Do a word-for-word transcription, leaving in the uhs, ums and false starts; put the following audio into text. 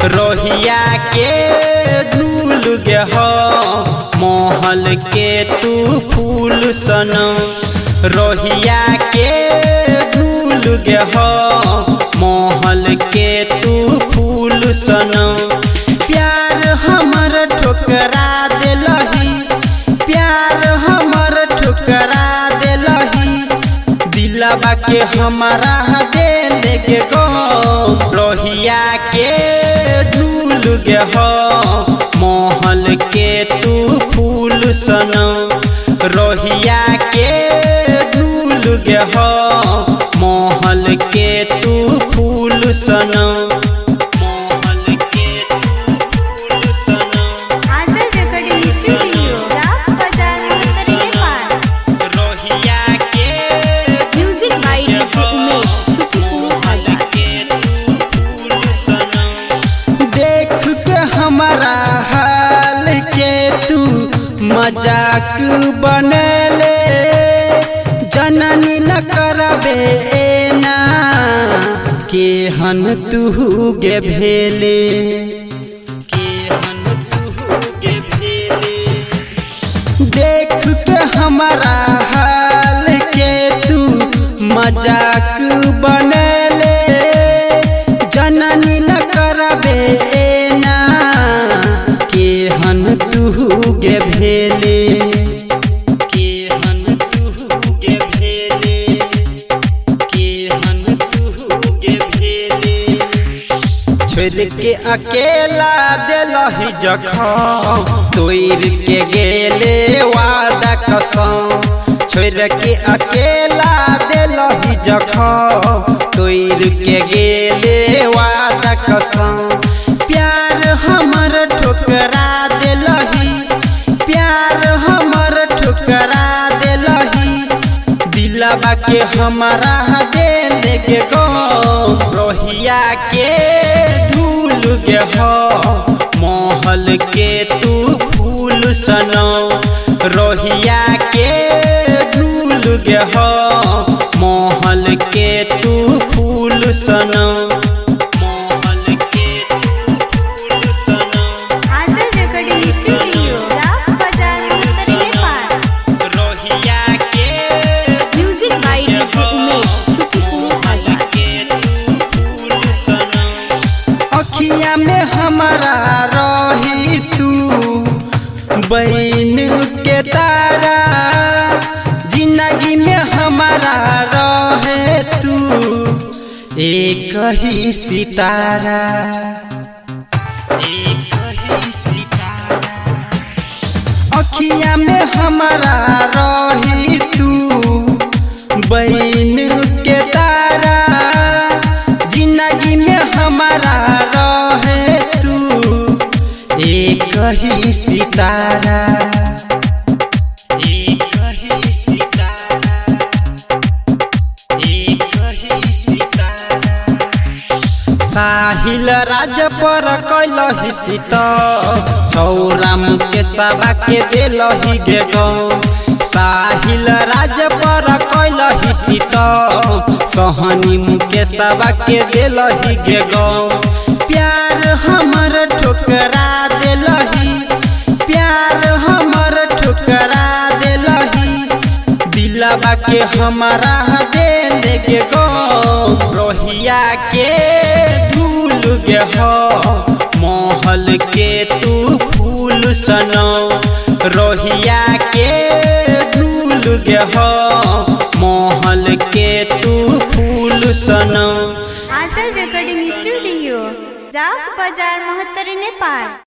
रोहिया के धूल गे हो महल के तू फूल सनम। रोहिया के धूल गे हो महल के तू फूल सनम। प्यार हमर ठुकरा देलही, प्यार हमर ठुकरा देलही, दिलवा के हमारा दे लेगे गो। रोहिया के धूल गे हो महल के तू फूल सनम। रोहिया के धूल गे हो महल के तू फूल सनम। हमारा हाल के तू मजाक बनेले, जननी न करबे ना केहन तू गे भेले। देख के हमारा हाल के तू मजाक बनेले, जननी न करबे ना केहन तू गे भेले। केहन तू गे भेले, केहन तू गे भेले। छोड़ के अकेला देलही जखम, तोड़ के गेले वादा कसम। छोड़ के अकेला देलही जखम, तोड़ के गेले वादा कसम। प्यार हमर ठुकरा देलही, प्यार हमर ठुकरा देलही, दिलवा के हमारा दे लेगे गो। रोहिया के धूल गे हो महल के तू फूल सनम। रोहिया के धूल गे हो महल के तू फूल सनम। अखिया में हमारा रही तू बहन के तारा, जिंदगी में हमारा रहे तू एक ही सितारा। अखिया में हमारा रही तू बहन के तारा, जिंदगी में हमारा रहे तू एक ही सितारा। एक ही सितारा, एक ही सितारा। साहिल राज पर कैलही सीत, सौराम के सभा के देलही गे गो। साहिल राज पर कैलही सीत, सोहनी मुके सभा के देलही गे गो। प्यार हमर ठुकरा देलही, प्यार हमर ठुकरा देलही, दिलवा के हमारा दे लेगे गो। रोहिया के धूल गे हो महल के तू फूल सनम। रोहिया के धूल गे हो महल के तू फूल सनम। आंचल रिकॉर्डिंग स्टूडियो, जाग बाजार, महत्तर, नेपाल।